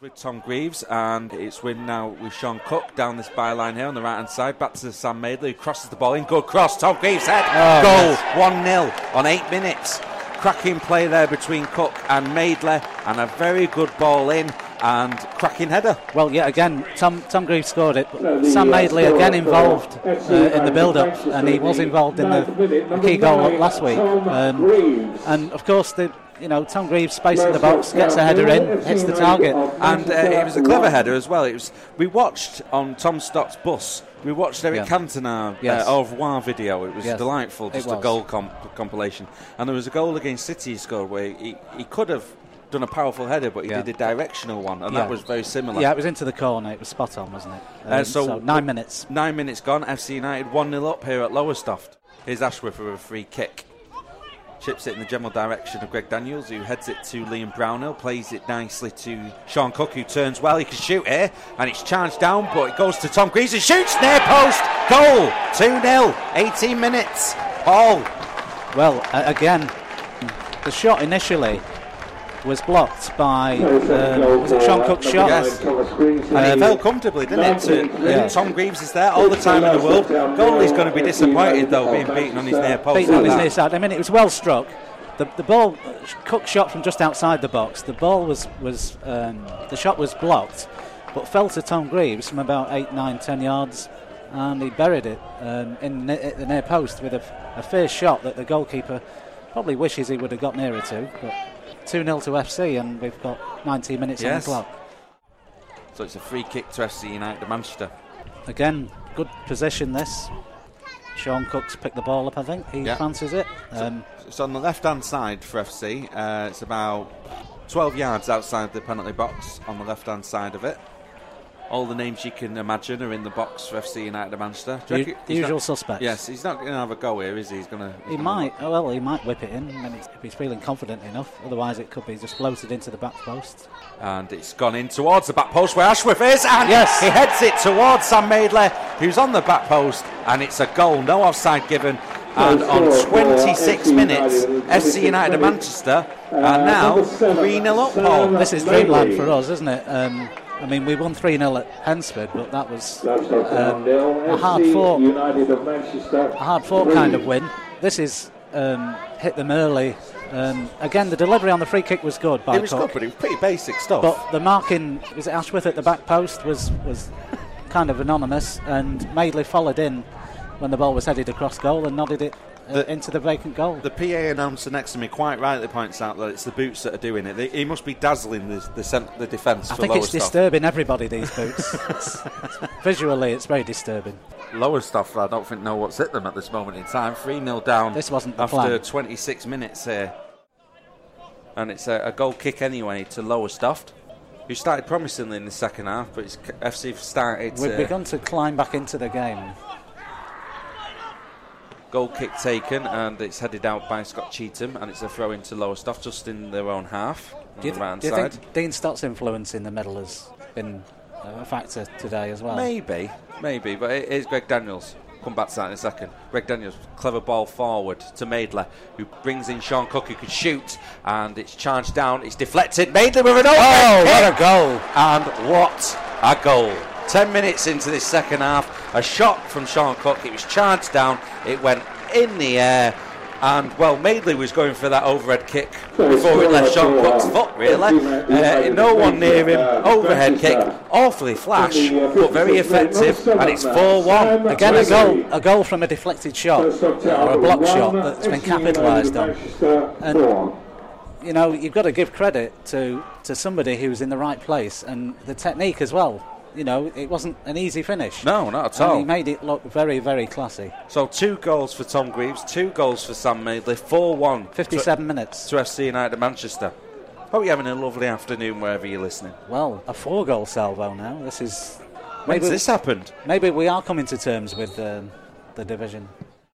with Tom Greaves, and it's win now with Sean Cook down this byline here on the right hand side. Back to Sam Madeley, who crosses the ball in. Good cross, Tom Greaves head, goal, 1-0 on 8 minutes. Cracking play there between Cook and Madeley, and a very good ball in and cracking header. Well, yeah, again, Tom Greaves scored it, but Sam Madeley again involved in the build-up, and he was involved in the key goal last week. And of course, Tom Greaves space in the box, gets a header in, hits the target, and it was a clever header as well. We watched on Tom Stock's bus. We watched Eric Cantona au revoir video. It was delightful, just a goal compilation. And there was a goal against City he scored where he could have done a powerful header, but he did a directional one, and that was very similar. Yeah, it was into the corner. It was spot on, wasn't it? So 9 minutes. 9 minutes gone. FC United 1-0 up here at Lowestoft. Here's Ashworth with a free kick. Chips it in the general direction of Greg Daniels, who heads it to Liam Brownhill, plays it nicely to Sean Cook, who turns well. He can shoot here, and it's charged down, but it goes to Tom Greaves and shoots near post. Goal, 2-0, 18 minutes. Paul. Well, again, the shot initially was blocked by was it Sean Cook's shot? Yes. And it fell comfortably, didn't it? Tom Greaves is there all the time in the world. Goalie's going to be disappointed though, being beaten on his near post. Beaten on his near side. I mean, it was well struck. The ball, Cook shot from just outside the box. The ball was the shot was blocked, but fell to Tom Greaves from about 8, 9, 10 yards, and he buried it in the near post with a fierce shot that the goalkeeper probably wishes he would have got nearer to. But 2-0 to FC, and we've got 19 minutes on the clock. So it's a free kick to FC United of Manchester. Again, good position this. Sean Cook's picked the ball up, I think. He fancies it. It's on the left-hand side for FC. It's about 12 yards outside the penalty box on the left-hand side of it. All the names you can imagine are in the box for FC United of Manchester. The usual suspects. Yes, he's not going to have a go here, is he? He might whip it in if he's feeling confident enough. Otherwise, it could be just floated into the back post. And it's gone in towards the back post where Ashworth is, and he heads it towards Sam Madeley, who's on the back post, and it's a goal. No offside given. And on 26 minutes, FC United of Manchester are now 3-0 up, Paul. This is dreamland for us, isn't it? I mean, we won 3-0 at Hensford, but that was a hard-fought kind of win. This is hit them early. Again, the delivery on the free kick was good by Cook. It was good, but it was pretty basic stuff. But the marking, was it Ashworth at the back post, was kind of anonymous, and Madeley followed in when the ball was headed across goal and nodded it into the vacant goal. The PA announcer next to me quite rightly points out that it's the boots that are doing it. He must be dazzling the defence. I think it's disturbing everybody, these boots. Visually, it's very disturbing. Lowestoft, I don't think know what's hit them at this moment in time. 3-0 down. This wasn't the after plan. 26 minutes here, and it's a goal kick anyway to Lowestoft, who started promisingly in the second half, but FC started. We've begun to climb back into the game. Goal kick taken, and it's headed out by Scott Cheetham, and it's a throw into Lowestoft just in their own half. Do you think Dean Stott's influence in the middle has been a factor today as well? Maybe, but it is Greg Daniels. Come back to that in a second. Greg Daniels, clever ball forward to Madeley, who brings in Sean Cook, who could shoot, and it's charged down, it's deflected. Madeley with an open what a goal! And what a goal! 10 minutes into this second half, a shot from Sean Cook, it was charged down, it went in the air, and Madeley was going for that overhead kick before it left Sean Cook's foot, really. No one near him, overhead kick, awfully flash, but very effective, and it's 4-1. Again, a goal from a deflected shot, or a block shot that's been capitalised on. And, you've got to give credit to somebody who's in the right place, and the technique as well. It wasn't an easy finish. No, not at all. And he made it look very, very classy. So 2 goals for Tom Greaves, 2 goals for Sam Madeley, 4-1. 57 minutes. To FC United of Manchester. Hope you're having a lovely afternoon wherever you're listening. Well, a 4-goal salvo now. This is... When's this happened? Maybe we are coming to terms with the division.